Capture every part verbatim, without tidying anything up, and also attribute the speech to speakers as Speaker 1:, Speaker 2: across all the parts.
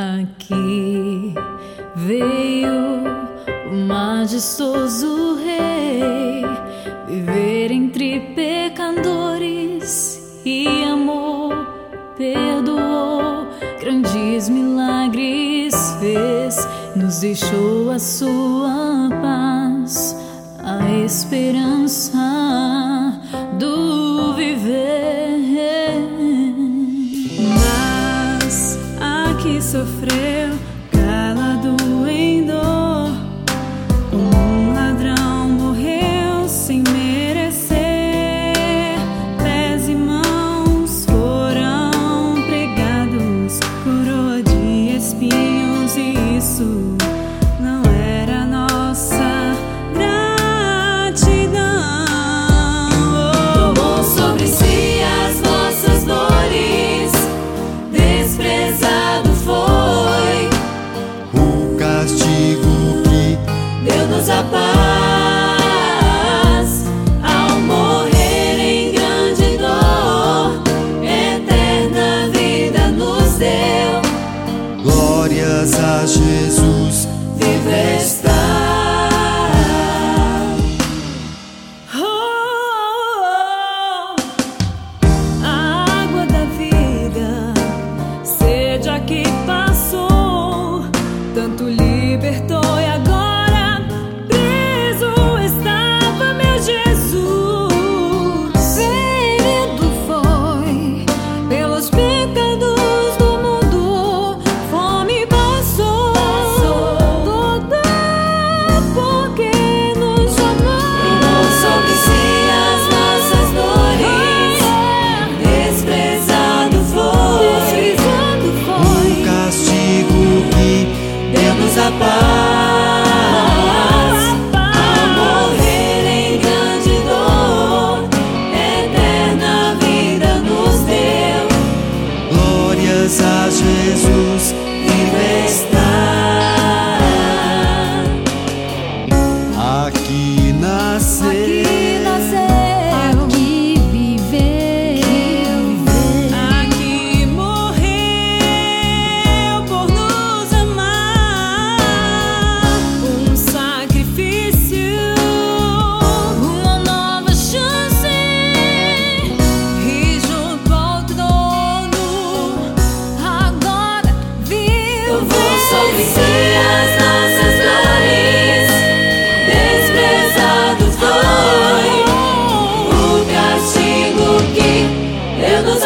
Speaker 1: Aqui veio o majestoso Rei viver entre pecadores e amor, perdoou, grandes milagres fez, nos deixou a sua paz, a esperança do viver. Mas aqui sofreu, calado em dor, como um ladrão morreu sem merecer. Pés e mãos foram pregados, coroa de espinhos, e isso não era nossa gratidão. Tomou sobre si as nossas dores, desprezado foi
Speaker 2: o castigo que
Speaker 1: deu-nos a paz, ao morrer em grande dor, eterna vida nos deu.
Speaker 2: glórias a Jesus
Speaker 1: Vive está. Oh, oh, oh. A água da vida, sede aqui passou, tanto libertou e agora preso estava meu Jesus. Ferido foi pelos pecados do mundo, fome passou toda porque nos amou. Tomou sobre si as nossas dores, desprezado foi, desprezado foi,
Speaker 2: o castigo que
Speaker 1: deu-nos a paz, ao morrer em grande dor, eterna vida nos deu.
Speaker 2: glórias a Jesus
Speaker 1: Vive está.
Speaker 2: aqui nasceu,
Speaker 1: Aqui nasceu, aqui viveu, aqui morreu por nos amar. Um sacrifício, uma nova chance, e junto ao trono agora vive. Tomou sobre si as nossas dores, desprezado foi o castigo que deu-nos a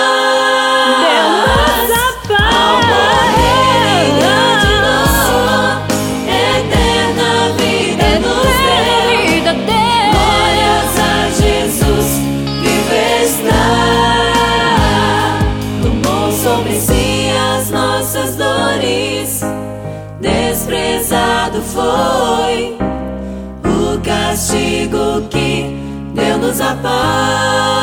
Speaker 1: paz, ao morrer em grande dor, eterna vida nos deu. Glórias a Jesus, vive está. Tomou sobre si as nossas dores, desprezado foi o castigo que deu-nos a paz.